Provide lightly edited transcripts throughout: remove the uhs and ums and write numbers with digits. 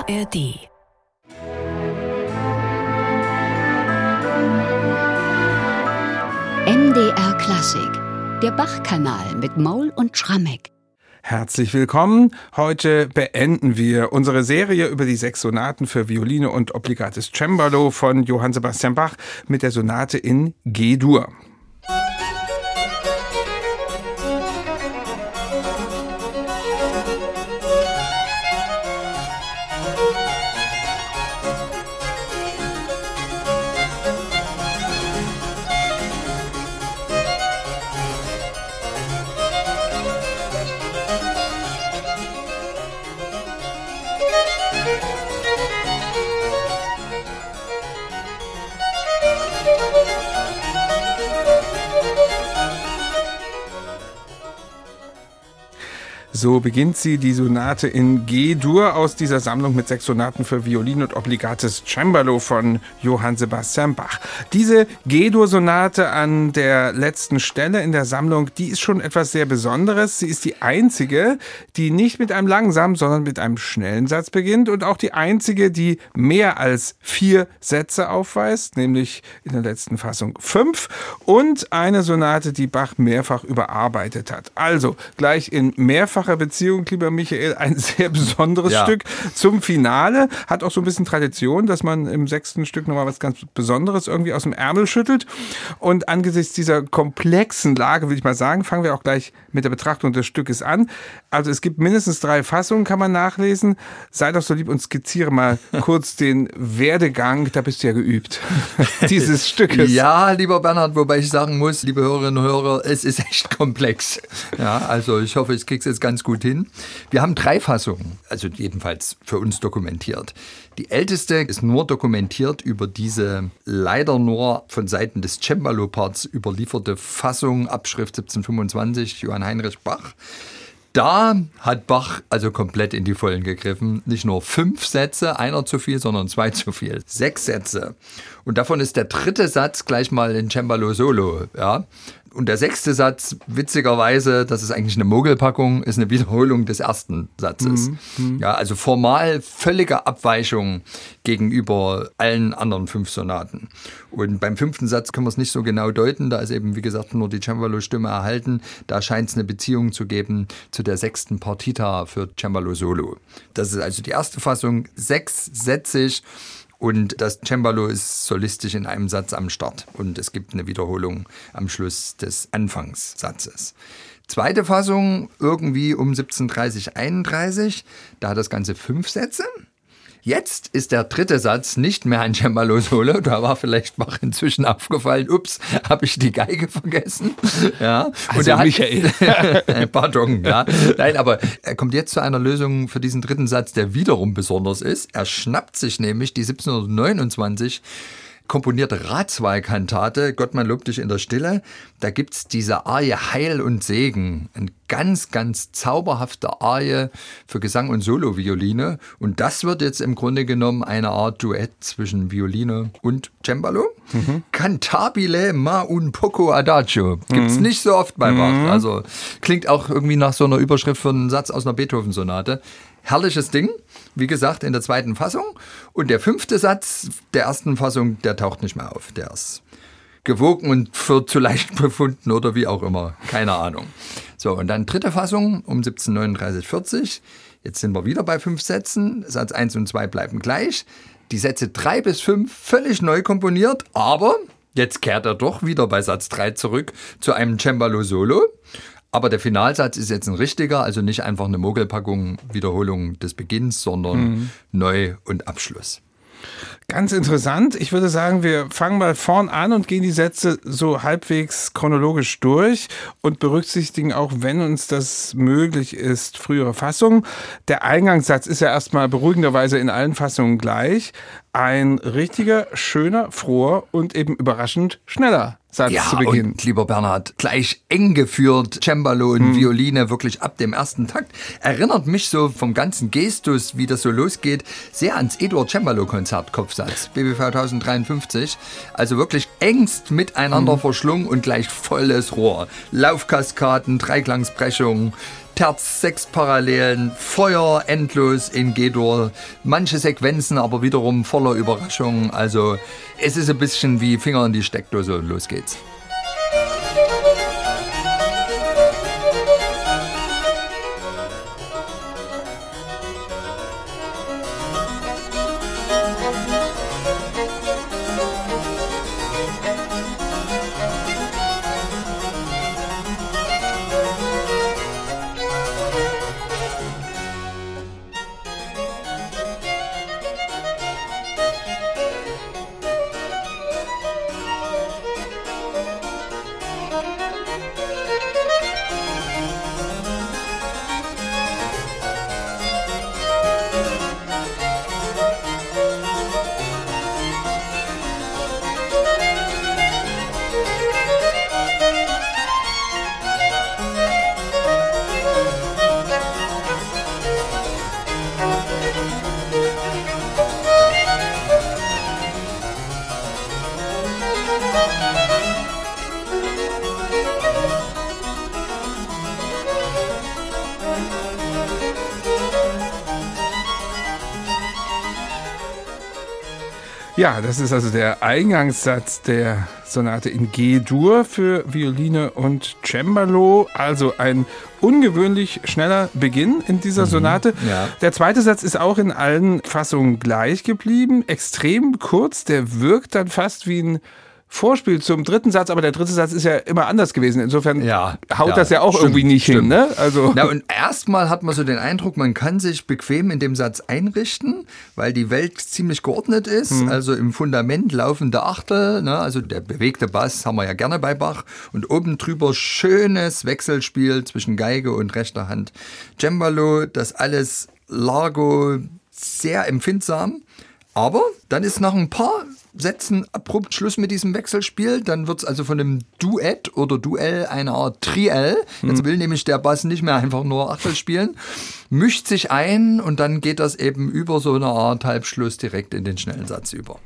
ARD. NDR Klassik, der Bach-Kanal mit Maul und Schrammeck. Herzlich willkommen. Heute beenden wir unsere Serie über die 6 Sonaten für Violine und obligates Cembalo von Johann Sebastian Bach mit der Sonate in G-Dur. So beginnt sie, die Sonate in G-Dur aus dieser Sammlung mit 6 Sonaten für Violine und obligates Cembalo von Johann Sebastian Bach. Diese G-Dur-Sonate an der letzten Stelle in der Sammlung, die ist schon etwas sehr Besonderes. Sie ist die einzige, die nicht mit einem langsamen, sondern mit einem schnellen Satz beginnt und auch die einzige, die mehr als 4 Sätze aufweist, nämlich in der letzten Fassung 5, und eine Sonate, die Bach mehrfach überarbeitet hat. Also gleich in mehrfacher Beziehung, lieber Michael, ein sehr besonderes Stück zum Finale. Hat auch so ein bisschen Tradition, dass man im 6. Stück nochmal was ganz Besonderes irgendwie aus dem Ärmel schüttelt. Und angesichts dieser komplexen Lage, will ich mal sagen, fangen wir auch gleich mit der Betrachtung des Stückes an. Also es gibt mindestens 3 Fassungen, kann man nachlesen. Sei doch so lieb und skizziere mal kurz den Werdegang, da bist du ja geübt, dieses Stückes. Ja, lieber Bernhard, wobei ich sagen muss, liebe Hörerinnen und Hörer, es ist echt komplex. Ja, also ich hoffe, ich kriege es jetzt ganz gut hin. Wir haben 3 Fassungen, also jedenfalls für uns dokumentiert. Die älteste ist nur dokumentiert über diese leider nur von Seiten des Cembalo-Parts überlieferte Fassung, Abschrift 1725, Johann Heinrich Bach. Da hat Bach also komplett in die Vollen gegriffen. Nicht nur 5 Sätze, einer zu viel, sondern 2 zu viel. 6 Sätze. Und davon ist der 3. Satz gleich mal in Cembalo Solo, ja. Und der 6. Satz, witzigerweise, das ist eigentlich eine Mogelpackung, ist eine Wiederholung des 1. Satzes. Ja, also formal völlige Abweichung gegenüber allen anderen 5 Sonaten. Und beim 5. Satz können wir es nicht so genau deuten, da ist eben, wie gesagt, nur die Cembalo-Stimme erhalten. Da scheint es eine Beziehung zu geben zu der 6. Partita für Cembalo Solo. Das ist also die erste Fassung, 6-sätzig. Und das Cembalo ist solistisch in einem Satz am Start und es gibt eine Wiederholung am Schluss des Anfangssatzes. Zweite Fassung irgendwie um 1730-31, da hat das Ganze 5 Sätze. Jetzt ist der 3. Satz nicht mehr ein Cembalo-Solo. Da war vielleicht Bach inzwischen aufgefallen, ups, habe ich die Geige vergessen. Ja. Also und Michael. Pardon, ja. Nein, aber er kommt jetzt zu einer Lösung für diesen 3. Satz, der wiederum besonders ist. Er schnappt sich nämlich die 1729 komponierte Ratswahlkantate, Gott, man lobt dich in der Stille. Da gibt's diese Arie Heil und Segen. Eine ganz, ganz zauberhafte Arie für Gesang und Solo-Violine. Und das wird jetzt im Grunde genommen eine Art Duett zwischen Violine und Cembalo. Cantabile ma un poco adagio. Gibt's nicht so oft bei Bach. Also klingt auch irgendwie nach so einer Überschrift für einen Satz aus einer Beethoven-Sonate. Herrliches Ding, wie gesagt, in der 2. Fassung. Und der 5. Satz der 1. Fassung, der taucht nicht mehr auf. Der ist gewogen und für zu leicht befunden oder wie auch immer. Keine Ahnung. So, und dann 3. Fassung um 1739-40. Jetzt sind wir wieder bei 5 Sätzen. Satz 1 und 2 bleiben gleich. Die Sätze 3 bis 5 völlig neu komponiert, aber jetzt kehrt er doch wieder bei Satz 3 zurück zu einem Cembalo-Solo. Aber der Finalsatz ist jetzt ein richtiger, also nicht einfach eine Mogelpackung, Wiederholung des Beginns, sondern Neu- und Abschluss. Ganz interessant. Ich würde sagen, wir fangen mal vorn an und gehen die Sätze so halbwegs chronologisch durch und berücksichtigen auch, wenn uns das möglich ist, frühere Fassungen. Der Eingangssatz ist ja erstmal beruhigenderweise in allen Fassungen gleich. Ein richtiger, schöner, froher und eben überraschend schneller Satz zu Beginn. Und lieber Bernhard, gleich eng geführt, Cembalo und Violine wirklich ab dem ersten Takt. Erinnert mich so vom ganzen Gestus, wie das so losgeht, sehr ans Eduard Cembalo-Konzert, Kopfsatz, BWV 1053. Also wirklich engst miteinander verschlungen und gleich volles Rohr. Laufkaskaden, Dreiklangsbrechungen. Terz, 6 Parallelen, Feuer endlos in G-Dur, manche Sequenzen aber wiederum voller Überraschungen. Also es ist ein bisschen wie Finger in die Steckdose und los geht's. Ja, das ist also der Eingangssatz der Sonate in G-Dur für Violine und Cembalo. Also ein ungewöhnlich schneller Beginn in dieser Sonate. Ja. Der zweite Satz ist auch in allen Fassungen gleich geblieben. Extrem kurz, der wirkt dann fast wie ein Vorspiel zum dritten Satz, aber der dritte Satz ist ja immer anders gewesen. Insofern haut das ja auch irgendwie nicht hin. Ne? Also. Na, und erstmal hat man so den Eindruck, man kann sich bequem in dem Satz einrichten, weil die Welt ziemlich geordnet ist. Also im Fundament laufende Achtel, ne? Also der bewegte Bass haben wir ja gerne bei Bach. Und oben drüber schönes Wechselspiel zwischen Geige und rechter Hand Cembalo. Das alles Largo sehr empfindsam. Aber dann ist nach ein paar Sätzen abrupt Schluss mit diesem Wechselspiel. Dann wird es also von einem Duett oder Duell eine Art Triell. Jetzt will nämlich der Bass nicht mehr einfach nur Achtel spielen, mischt sich ein und dann geht das eben über so eine Art Halbschluss direkt in den schnellen Satz über.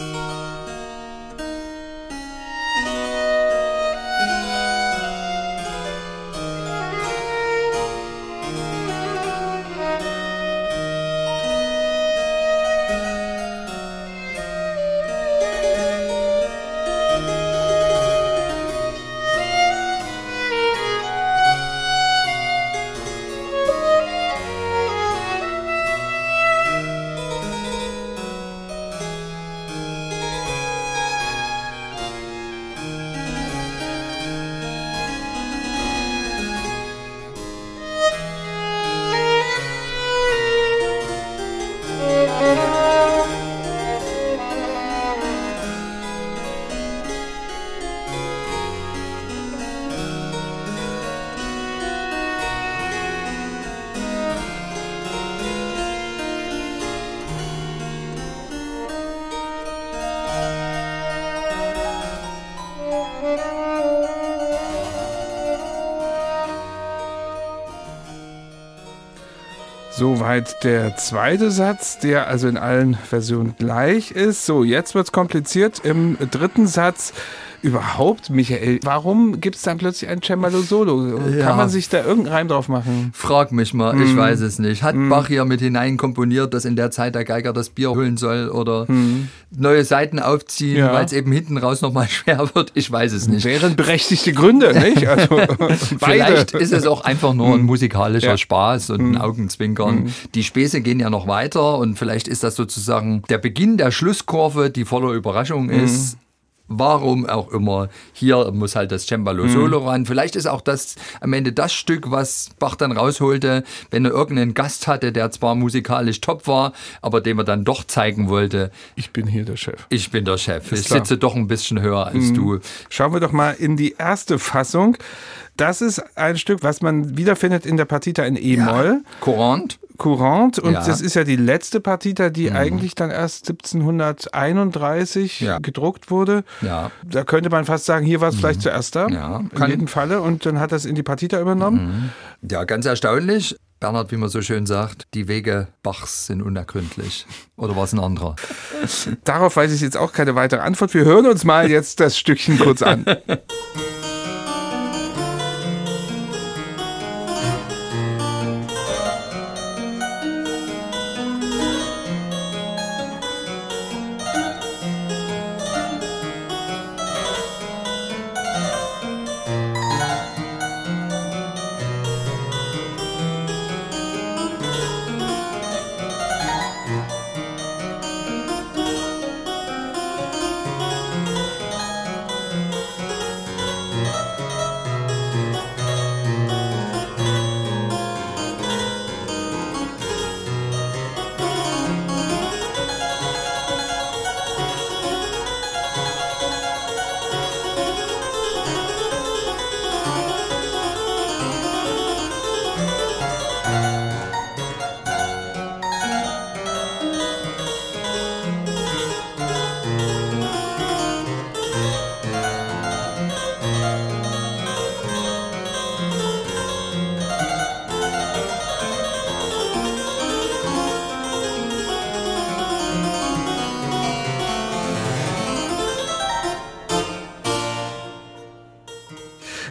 Soweit der zweite Satz, der also in allen Versionen gleich ist. So, jetzt wird's kompliziert. Im dritten Satz überhaupt, Michael, warum gibt es dann plötzlich ein Cembalo-Solo? Kann man sich da irgendeinen Reim drauf machen? Frag mich mal, ich weiß es nicht. Hat Bach hier mit hineinkomponiert, dass in der Zeit der Geiger das Bier holen soll oder neue Seiten aufziehen, weil es eben hinten raus nochmal schwer wird? Ich weiß es nicht. Wären berechtigte Gründe, nicht? Also, vielleicht ist es auch einfach nur ein musikalischer Spaß und ein Augenzwinkern. Die Späße gehen ja noch weiter und vielleicht ist das sozusagen der Beginn der Schlusskurve, die voller Überraschung ist. Warum auch immer, hier muss halt das Cembalo-Solo ran. Vielleicht ist auch das am Ende das Stück, was Bach dann rausholte, wenn er irgendeinen Gast hatte, der zwar musikalisch top war, aber dem er dann doch zeigen wollte. Ich bin hier der Chef. Ich bin der Chef. Ich sitze doch ein bisschen höher als du. Schauen wir doch mal in die erste Fassung. Das ist ein Stück, was man wiederfindet in der Partita in E-Moll. Courant. Und das ist ja die letzte Partita, die eigentlich dann erst 1731 gedruckt wurde. Ja. Da könnte man fast sagen, hier war es vielleicht zuerst da. Ja. In jedem Falle. Und dann hat das in die Partita übernommen. Ja, ganz erstaunlich. Bernhard, wie man so schön sagt, die Wege Bachs sind unergründlich. Oder war es ein anderer? Darauf weiß ich jetzt auch keine weitere Antwort. Wir hören uns mal jetzt das Stückchen kurz an.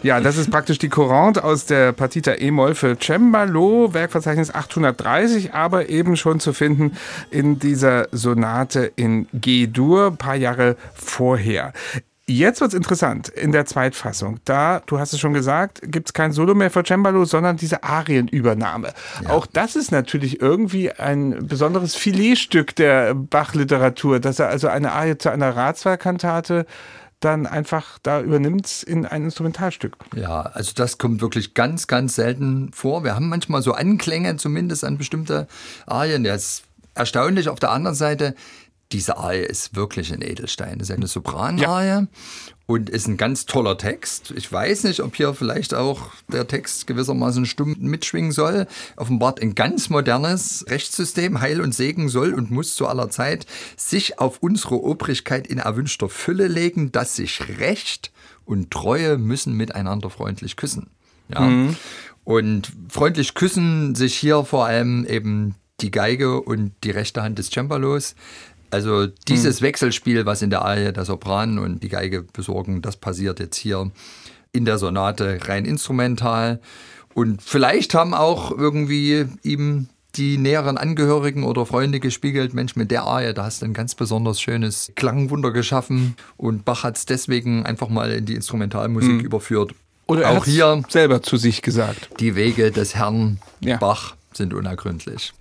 Ja, das ist praktisch die Courante aus der Partita E-Moll für Cembalo, Werkverzeichnis 830, aber eben schon zu finden in dieser Sonate in G-Dur, ein paar Jahre vorher. Jetzt wird's interessant, in der Zweitfassung. Da, du hast es schon gesagt, gibt's kein Solo mehr für Cembalo, sondern diese Arienübernahme. Ja. Auch das ist natürlich irgendwie ein besonderes Filetstück der Bach-Literatur, dass er also eine Arie zu einer Ratswahlkantate dann einfach da übernimmt in ein Instrumentalstück. Ja, also das kommt wirklich ganz, ganz selten vor. Wir haben manchmal so Anklänge zumindest an bestimmte Arien. Das ist erstaunlich. Auf der anderen Seite, diese Arie ist wirklich ein Edelstein. Das ist eine Sopranarie und ist ein ganz toller Text. Ich weiß nicht, ob hier vielleicht auch der Text gewissermaßen stumm mitschwingen soll. Offenbart ein ganz modernes Rechtssystem. Heil und Segen soll und muss zu aller Zeit sich auf unsere Obrigkeit in erwünschter Fülle legen, dass sich Recht und Treue müssen miteinander freundlich küssen. Ja. Und freundlich küssen sich hier vor allem eben die Geige und die rechte Hand des Cembalos. Also dieses Wechselspiel, was in der Arie der Sopran und die Geige besorgen, das passiert jetzt hier in der Sonate rein instrumental. Und vielleicht haben auch irgendwie ihm die näheren Angehörigen oder Freunde gespiegelt, Mensch, mit der Arie, da hast du ein ganz besonders schönes Klangwunder geschaffen. Und Bach hat es deswegen einfach mal in die Instrumentalmusik überführt. Oder er auch hier selber zu sich gesagt. Die Wege des Herrn Bach sind unergründlich.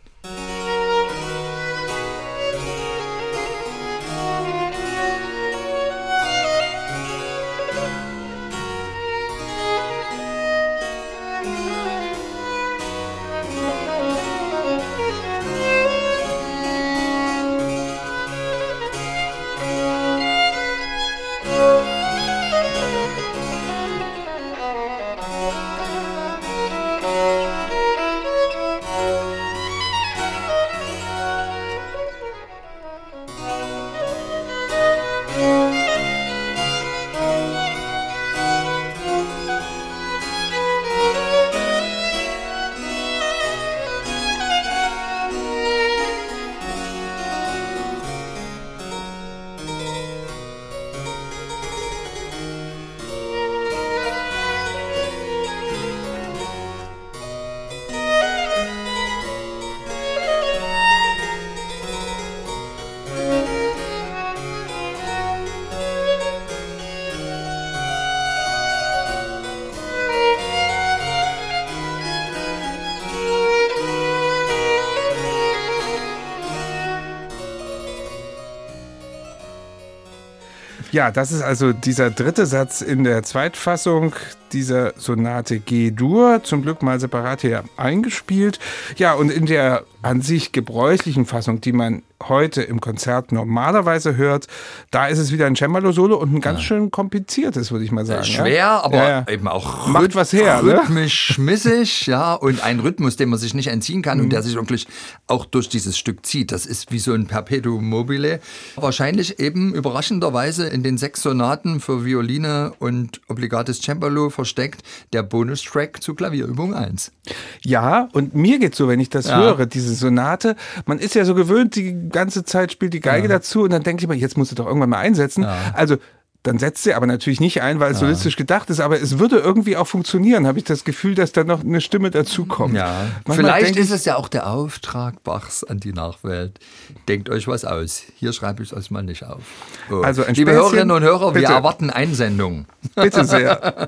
Ja, das ist also dieser dritte Satz in der Zweitfassung dieser Sonate G-Dur, zum Glück mal separat hier eingespielt. Ja, und in der an sich gebräuchlichen Fassung, die man heute im Konzert normalerweise hört, da ist es wieder ein Cembalo-Solo und ein ganz schön kompliziertes, würde ich mal sagen. Schwer, aber eben auch macht was her, rhythmisch schmissig, ja, und ein Rhythmus, den man sich nicht entziehen kann und der sich wirklich auch durch dieses Stück zieht. Das ist wie so ein Perpetuum mobile. Wahrscheinlich eben überraschenderweise in den 6 Sonaten für Violine und obligates Cembalo versteckt, der Bonustrack zu Klavierübung 1. Ja, und mir geht's so, wenn ich das höre, diese Sonate, man ist ja so gewöhnt, die ganze Zeit spielt die Geige dazu und dann denke ich mir, jetzt musst du doch irgendwann mal einsetzen. Ja. Also dann setzt sie aber natürlich nicht ein, weil es solistisch gedacht ist, aber es würde irgendwie auch funktionieren, habe ich das Gefühl, dass da noch eine Stimme dazukommt. Ja. Vielleicht ist es ja auch der Auftrag Bachs an die Nachwelt. Denkt euch was aus. Hier schreibe ich es euch mal nicht auf. Oh. Also liebe Hörerinnen und Hörer, wir erwarten Einsendungen. Bitte sehr.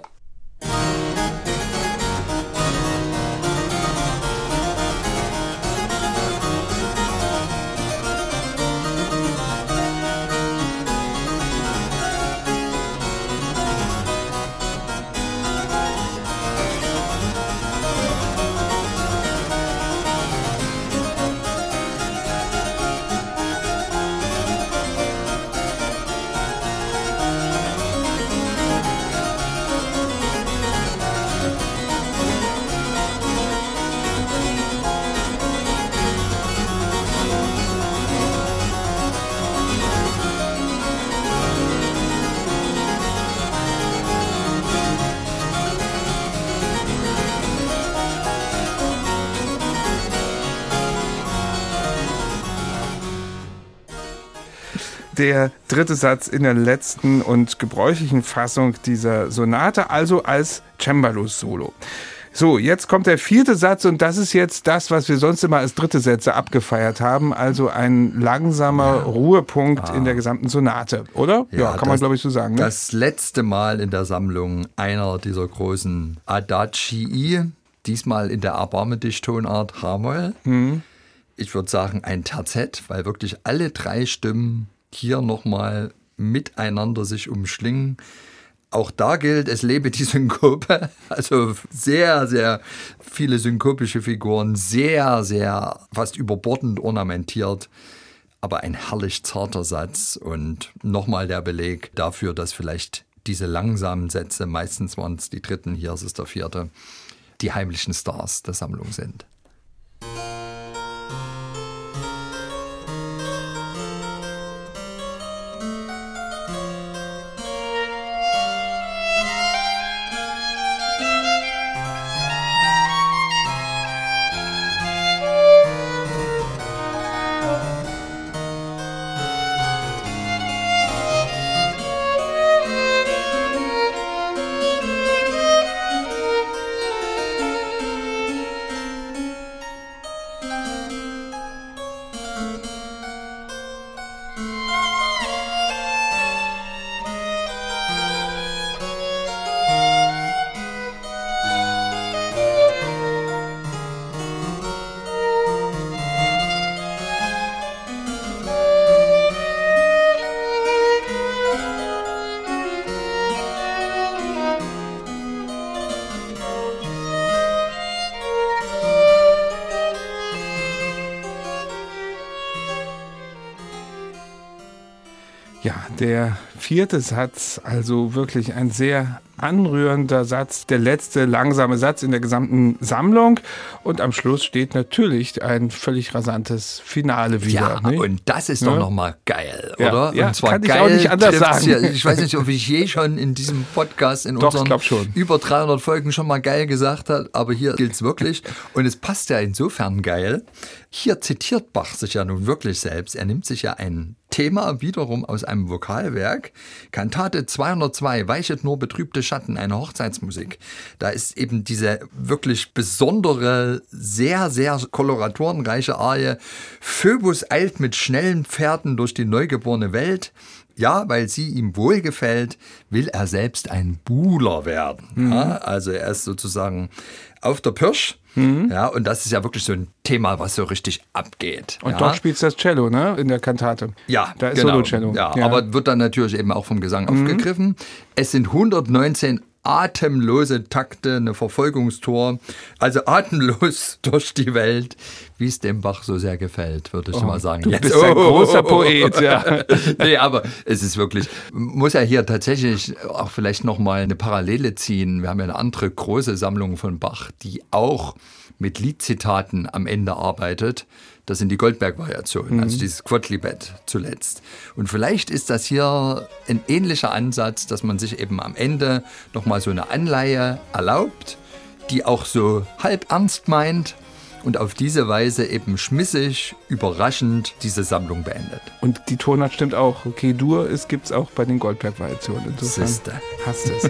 der dritte Satz in der letzten und gebräuchlichen Fassung dieser Sonate, also als Cembalo-Solo. So, jetzt kommt der vierte Satz und das ist jetzt das, was wir sonst immer als dritte Sätze abgefeiert haben, also ein langsamer Ruhepunkt in der gesamten Sonate, oder? Ja, kann man glaube ich so sagen. Ne? Das letzte Mal in der Sammlung einer dieser großen Adagii, diesmal in der Erbarme-dich-Tonart H-Moll. Ich würde sagen ein Terzett, weil wirklich alle drei Stimmen hier nochmal miteinander sich umschlingen. Auch da gilt, es lebe die Synkope, also sehr, sehr viele synkopische Figuren, sehr, sehr fast überbordend ornamentiert, aber ein herrlich zarter Satz und nochmal der Beleg dafür, dass vielleicht diese langsamen Sätze, meistens waren es die dritten, hier ist es der vierte, die heimlichen Stars der Sammlung sind. Ja, der vierte Satz, also wirklich ein sehr anrührender Satz, der letzte langsame Satz in der gesamten Sammlung. Und am Schluss steht natürlich ein völlig rasantes Finale wieder. Ja, nicht? Und das ist doch nochmal geil, oder? Ja, und zwar kann geil, ich auch nicht anders sagen. Ja, ich weiß nicht, ob ich je schon in diesem Podcast in Doch, unseren schon. über 300 Folgen schon mal geil gesagt habe, aber hier gilt es wirklich. Und es passt ja insofern geil. Hier zitiert Bach sich ja nun wirklich selbst. Er nimmt sich ja ein Thema wiederum aus einem Vokalwerk. Kantate 202, Weichet nur betrübte Schatten, eine Hochzeitsmusik. Da ist eben diese wirklich besondere, sehr, sehr koloratorenreiche Arie. Phoebus eilt mit schnellen Pferden durch die neugeborene Welt. Ja, weil sie ihm wohlgefällt, will er selbst ein Buhler werden. Ja, also er ist sozusagen auf der Pirsch. Ja, und das ist ja wirklich so ein Thema, was so richtig abgeht. Und dort spielt das Cello, ne, in der Kantate. Ja, da ist genau. Solo-Cello. Ja, aber wird dann natürlich eben auch vom Gesang aufgegriffen. Es sind 119 atemlose Takte, eine Verfolgungstour, also atemlos durch die Welt, wie es dem Bach so sehr gefällt, würde ich mal sagen. Du bist ein großer Poet, ja. Nee, aber es ist wirklich, muss ja hier tatsächlich auch vielleicht nochmal eine Parallele ziehen. Wir haben ja eine andere große Sammlung von Bach, die auch mit Liedzitaten am Ende arbeitet. Das sind die Goldberg-Variationen, also dieses Quodlibet zuletzt. Und vielleicht ist das hier ein ähnlicher Ansatz, dass man sich eben am Ende nochmal so eine Anleihe erlaubt, die auch so halb ernst meint und auf diese Weise eben schmissig, überraschend diese Sammlung beendet. Und die Tonart stimmt auch. Okay, Dur gibt es auch bei den Goldberg-Variationen. Insofern hast es.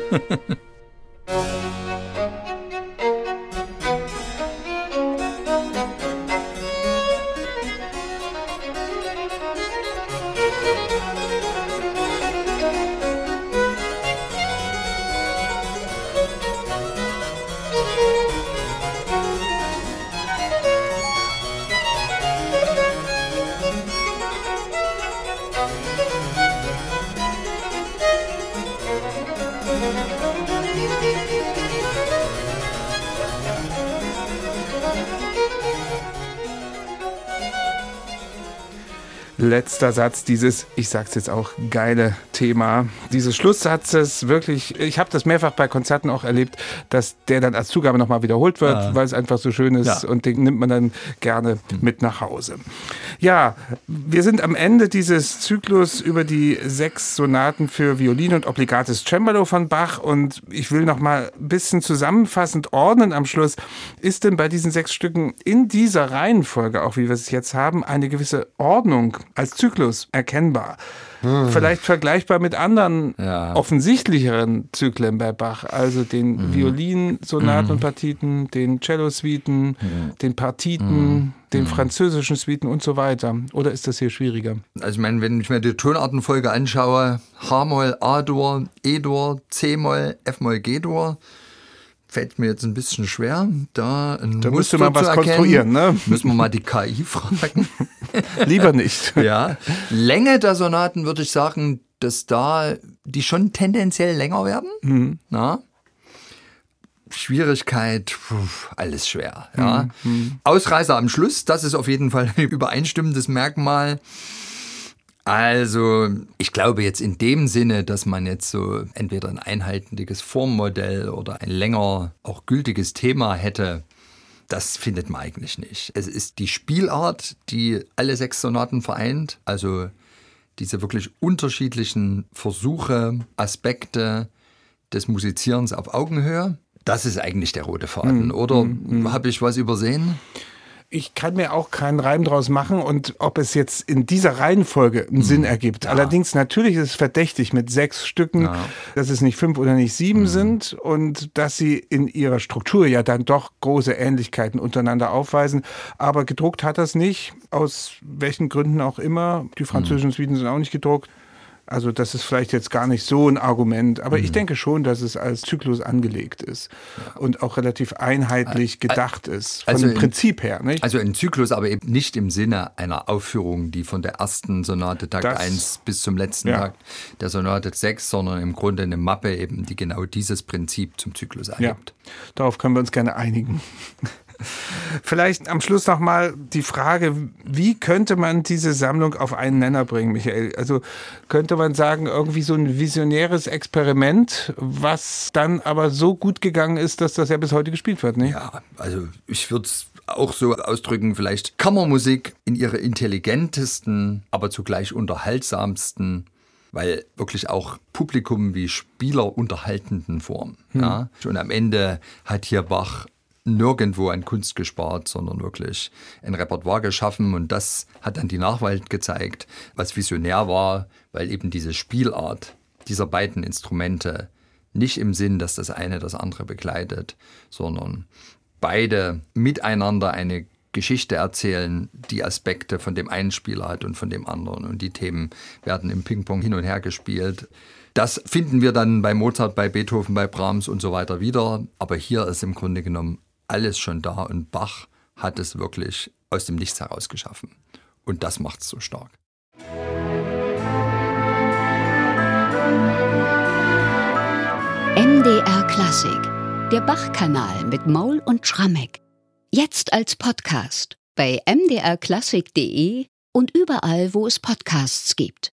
Letzter Satz dieses, ich sag's jetzt auch, geile Thema. Oberthema dieses Schlusssatzes wirklich, ich habe das mehrfach bei Konzerten auch erlebt, dass der dann als Zugabe nochmal wiederholt wird, weil es einfach so schön ist und den nimmt man dann gerne mit nach Hause. Ja, wir sind am Ende dieses Zyklus über die 6 Sonaten für Violine und Obligates Cembalo von Bach und ich will nochmal ein bisschen zusammenfassend ordnen am Schluss. Ist denn bei diesen 6 Stücken in dieser Reihenfolge, auch wie wir es jetzt haben, eine gewisse Ordnung als Zyklus erkennbar? Vielleicht vergleichbar mit anderen offensichtlicheren Zyklen bei Bach, also den Violinsonaten und Partiten, den Cello-Suiten, den Partiten, den französischen Suiten und so weiter. Oder ist das hier schwieriger? Also ich meine, wenn ich mir die Tonartenfolge anschaue, H-Moll, A-Dur, E-Dur, C-Moll, F-Moll, G-Dur, fällt mir jetzt ein bisschen schwer, da müsste man was konstruieren, ne? Müssen wir mal die KI fragen. Lieber nicht. Ja. Länge der Sonaten würde ich sagen, dass da die schon tendenziell länger werden. Na? Schwierigkeit, alles schwer. Ja. Ausreißer am Schluss, das ist auf jeden Fall ein übereinstimmendes Merkmal. Also, ich glaube jetzt in dem Sinne, dass man jetzt so entweder ein einheitliches Formmodell oder ein länger auch gültiges Thema hätte, das findet man eigentlich nicht. Es ist die Spielart, die alle 6 Sonaten vereint, also diese wirklich unterschiedlichen Versuche, Aspekte des Musizierens auf Augenhöhe. Das ist eigentlich der rote Faden, oder habe ich was übersehen? Ich kann mir auch keinen Reim draus machen und ob es jetzt in dieser Reihenfolge einen Sinn ergibt. Allerdings natürlich ist es verdächtig mit 6 Stücken, dass es nicht 5 oder nicht 7 sind und dass sie in ihrer Struktur ja dann doch große Ähnlichkeiten untereinander aufweisen. Aber gedruckt hat das nicht, aus welchen Gründen auch immer. Die französischen Suiten sind auch nicht gedruckt. Also das ist vielleicht jetzt gar nicht so ein Argument, aber ich denke schon, dass es als Zyklus angelegt ist und auch relativ einheitlich gedacht ist, von dem Prinzip her. Nicht? Also ein Zyklus, aber eben nicht im Sinne einer Aufführung, die von der ersten Sonate Takt 1 bis zum letzten Takt der Sonate 6, sondern im Grunde eine Mappe eben, die genau dieses Prinzip zum Zyklus ergibt. Ja, darauf können wir uns gerne einigen. Vielleicht am Schluss noch mal die Frage, wie könnte man diese Sammlung auf einen Nenner bringen, Michael? Also könnte man sagen, irgendwie so ein visionäres Experiment, was dann aber so gut gegangen ist, dass das ja bis heute gespielt wird, ne? Ja, also ich würde es auch so ausdrücken, vielleicht Kammermusik in ihrer intelligentesten, aber zugleich unterhaltsamsten, weil wirklich auch Publikum wie Spieler unterhaltenden Form. Ja? Und am Ende hat hier Bach nirgendwo an Kunst gespart, sondern wirklich ein Repertoire geschaffen und das hat dann die Nachwelt gezeigt, was visionär war, weil eben diese Spielart dieser beiden Instrumente nicht im Sinn, dass das eine das andere begleitet, sondern beide miteinander eine Geschichte erzählen, die Aspekte von dem einen Spieler hat und von dem anderen und die Themen werden im Ping-Pong hin und her gespielt. Das finden wir dann bei Mozart, bei Beethoven, bei Brahms und so weiter wieder, aber hier ist im Grunde genommen alles schon da und Bach hat es wirklich aus dem Nichts heraus geschaffen. Und das macht es so stark. MDR Klassik, der Bach-Kanal mit Maul und Schrammeck. Jetzt als Podcast bei mdrklassik.de und überall, wo es Podcasts gibt.